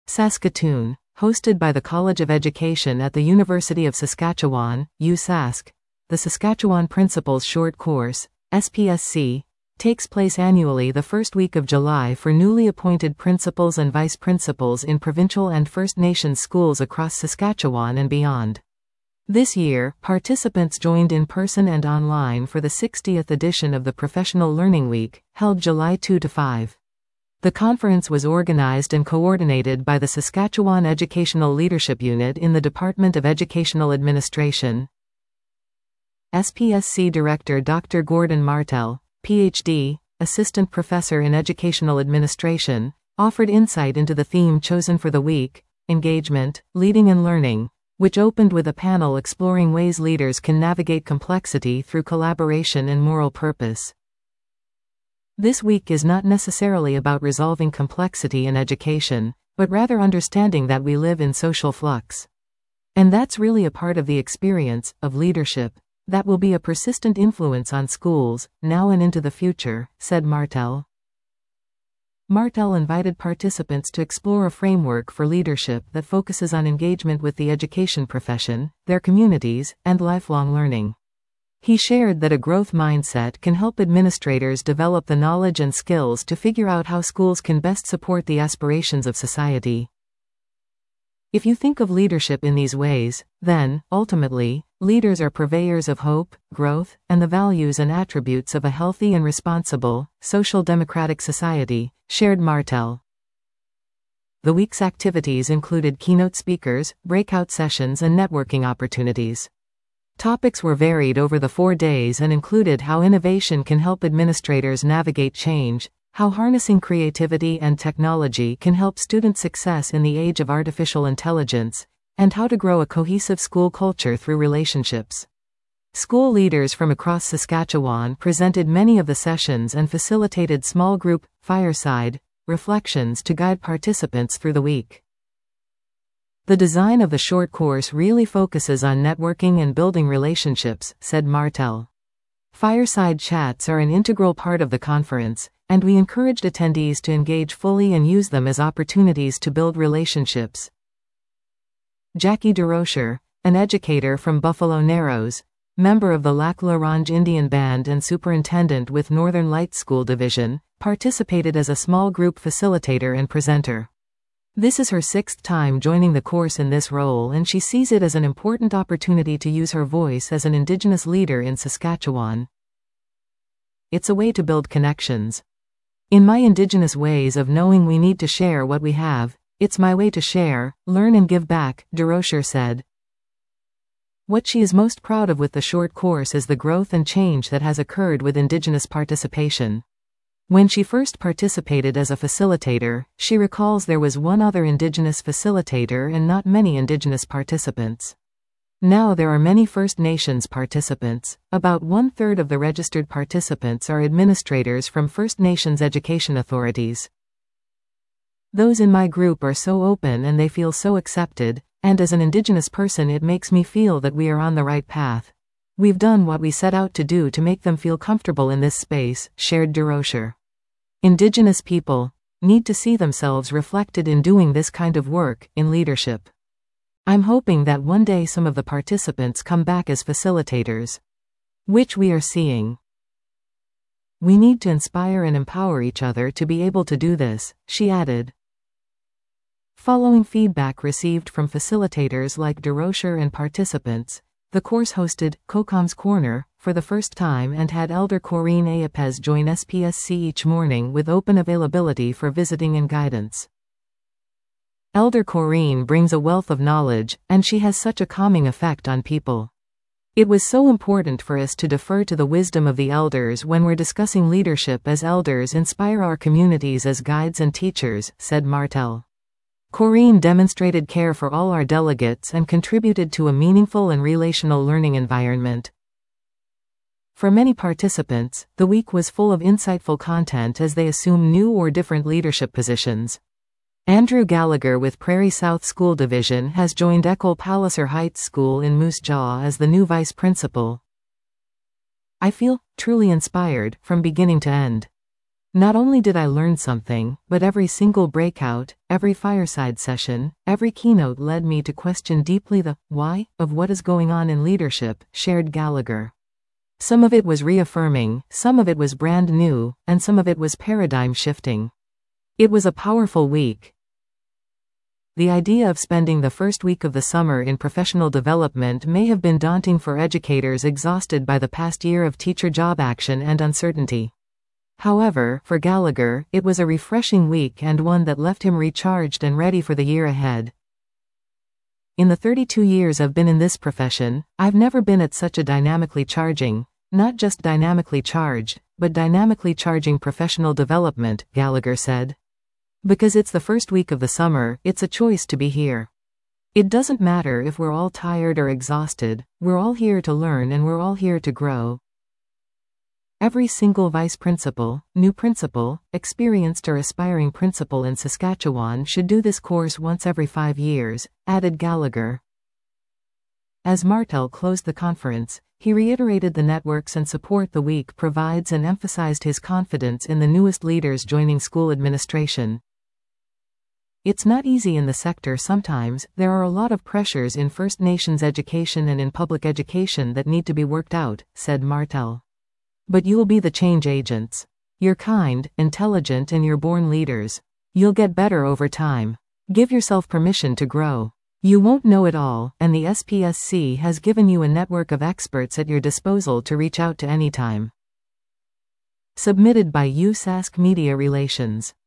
Saskatoon, hosted by the College of Education at the University of Saskatchewan, USask. The Saskatchewan Principals Short Course, SPSC, takes place annually the first week of July for newly appointed principals and vice principals in provincial and First Nations schools across Saskatchewan and beyond. This year, participants joined in person and online for the 60th edition of the Professional Learning Week, held July 2–5. The conference was organized and coordinated by the Saskatchewan Educational Leadership Unit in the Department of Educational Administration. SPSC Director Dr. Gordon Martel, Ph.D., Assistant Professor in Educational Administration, offered insight into the theme chosen for the week, Engagement, Leading and Learning, which opened with a panel exploring ways leaders can navigate complexity through collaboration and moral purpose. This week is not necessarily about resolving complexity in education, but rather understanding that we live in social flux. And that's really a part of the experience of leadership that will be a persistent influence on schools, now and into the future, said Martel. Martel invited participants to explore a framework for leadership that focuses on engagement with the education profession, their communities, and lifelong learning. He shared that a growth mindset can help administrators develop the knowledge and skills to figure out how schools can best support the aspirations of society. If you think of leadership in these ways, then, ultimately, leaders are purveyors of hope, growth, and the values and attributes of a healthy and responsible, social democratic society, shared Martel. The week's activities included keynote speakers, breakout sessions, and networking opportunities. Topics were varied over the 4 days and included how innovation can help administrators navigate change, how harnessing creativity and technology can help student success in the age of artificial intelligence, and how to grow a cohesive school culture through relationships. School leaders from across Saskatchewan presented many of the sessions and facilitated small group, fireside, reflections to guide participants through the week. The design of the short course really focuses on networking and building relationships, said Martel. Fireside chats are an integral part of the conference, and we encouraged attendees to engage fully and use them as opportunities to build relationships. Jackie DeRocher, an educator from Buffalo Narrows, member of the Lac La Ronge Indian Band and superintendent with Northern Lights School Division, participated as a small group facilitator and presenter. This is her 6th time joining the course in this role, and she sees it as an important opportunity to use her voice as an Indigenous leader in Saskatchewan. It's a way to build connections. In my Indigenous ways of knowing, we need to share what we have. It's my way to share, learn and give back, DeRocher said. What she is most proud of with the short course is the growth and change that has occurred with Indigenous participation. When she first participated as a facilitator, she recalls there was one other Indigenous facilitator and not many Indigenous participants. Now there are many First Nations participants. About 1/3 of the registered participants are administrators from First Nations education authorities. Those in my group are so open and they feel so accepted, and as an Indigenous person it makes me feel that we are on the right path. We've done what we set out to do to make them feel comfortable in this space, shared DeRocher. Indigenous people need to see themselves reflected in doing this kind of work, in leadership. I'm hoping that one day some of the participants come back as facilitators, which we are seeing. We need to inspire and empower each other to be able to do this, she added. Following feedback received from facilitators like DeRocher and participants, the course hosted COCOM's Corner for the first time and had Elder Corinne Ayapez join SPSC each morning with open availability for visiting and guidance. Elder Corinne brings a wealth of knowledge, and she has such a calming effect on people. It was so important for us to defer to the wisdom of the elders when we're discussing leadership, as elders inspire our communities as guides and teachers, said Martel. Corinne demonstrated care for all our delegates and contributed to a meaningful and relational learning environment. For many participants, the week was full of insightful content as they assume new or different leadership positions. Andrew Gallagher with Prairie South School Division has joined École Palliser Heights School in Moose Jaw as the new vice principal. I feel truly inspired from beginning to end. Not only did I learn something, but every single breakout, every fireside session, every keynote led me to question deeply the why of what is going on in leadership, shared Gallagher. Some of it was reaffirming, some of it was brand new, and some of it was paradigm shifting. It was a powerful week. The idea of spending the first week of the summer in professional development may have been daunting for educators exhausted by the past year of teacher job action and uncertainty. However, for Gallagher, it was a refreshing week and one that left him recharged and ready for the year ahead. In the 32 years I've been in this profession, I've never been at such a dynamically charging, not just dynamically charged, but dynamically charging professional development, Gallagher said. Because it's the first week of the summer, it's a choice to be here. It doesn't matter if we're all tired or exhausted, we're all here to learn and we're all here to grow. Every single vice principal, new principal, experienced or aspiring principal in Saskatchewan should do this course once every 5 years, added Gallagher. As Martel closed the conference, he reiterated the networks and support the week provides and emphasized his confidence in the newest leaders joining school administration. It's not easy in the sector sometimes, there are a lot of pressures in First Nations education and in public education that need to be worked out, said Martel. But you'll be the change agents. You're kind, intelligent and you're born leaders. You'll get better over time. Give yourself permission to grow. You won't know it all, and the SPSC has given you a network of experts at your disposal to reach out to anytime. Submitted by USask Media Relations.